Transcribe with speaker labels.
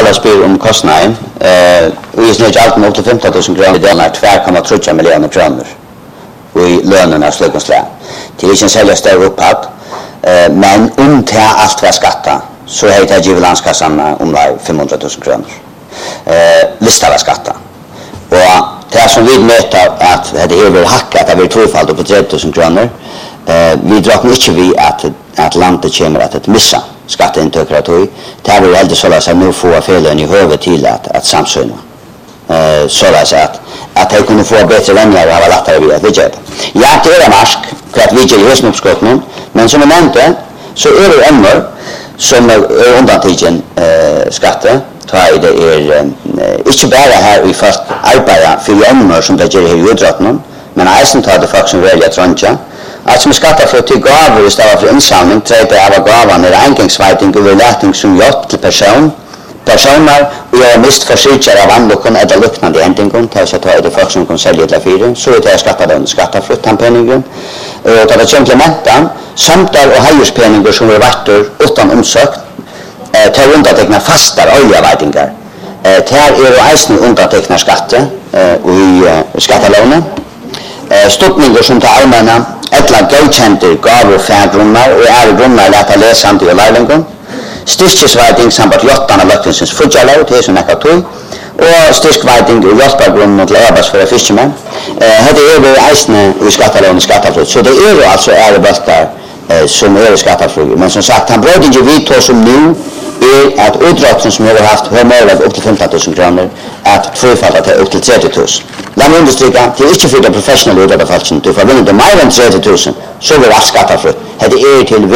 Speaker 1: alla spyr kostnaden. Vi snöjer allt mot 15 000 kronor i dollar, 2,3 miljoner kronor. I lönen av slökonslä. Till inte sälja större upphatt. Men till allt var skatta så har det givet landskassan om 500 000 kronor. Lista var skatta. Och det som vi möter att det är väl hackat av tvåfaldigt på 30 000 kronor. Vi drar inte vi att landet kommer att missa skatteintökare tog. Det är väl väldigt så att nu får felen i huvudet till att samsyna. Så att de kunde få bättre vänner och ha lättare vid att vi gör det. Ja, det är marsk för att vi gör i höstnopskottningen, men som jag nämnde så är det ämner som är undantigen skatter. Det är inte bara här i fast arbete för ämner som det gör i idrotten, men även tar det folk som väljer att röntga. Att som skattar för till gaver istället för insamling, träder av gavan är engångsväting och lätning som gjort till personer och jag mistförsäkrar av anlocken eller liknande ändringar till att ta det folk som kan sälja till fyra så är det skattafritt penningen och det är komplementen samtal och höjspenningar som är vartor utan omsökt tar underteckna fasta oljevärdingar här är det även underteckna skatter och i skattelånen stoppningar som tar allmänna eller godkända gav färgrunnar och är grunnar att läsa och lärlingar styrkesvärding samband 8 av löktensens fudjalov till som jag tog och styrkesvärding och hjälpargrunden till arbetsföra fiskemän. Det är det eisne i skattelån och skattefritt. Så det är alltså äreböttar som är skattefritt. Men som sagt, han bröd inte vidta som nu är att idrotten som jag har haft har målat upp till 15 000 kronor att tvåfalda till upp till 30 000. Låt mig understryka, det är inte för de professionella idrottarfalsen. Du får vinna mer än 30 000 så blir allt skattefritt. Det är till